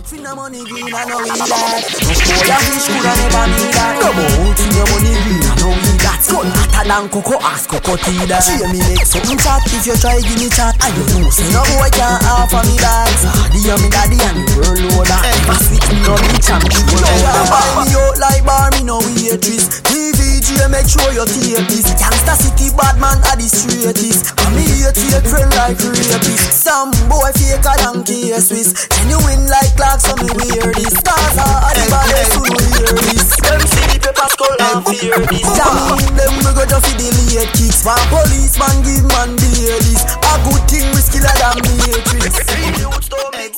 Out in the money green, I know we that. No boy a fish coulda never be that. No out in the money green, I know we that. Gun hotter than cocoa, ask cocoa tea that. Cheer me make something chat, if you try give me chat. And you know say no boy can't offer me that. Daddy and me daddy and the world loader. Ever switch me no bitch and me roll over. Buy me out like bar, me no waitress. TVG make sure you tape this. Gangsta city bad man are the straightest. And me hate your friend like rapist. Some boy faker than K-Swiss. Genuine like Clark, so me wear this. Stars are the baddest who hear this. Them see the paper skull and fear this. Jamming them we go just for the late kicks. One policeman give man the ladies. A good thing we skiller than Matrix. Youths don't make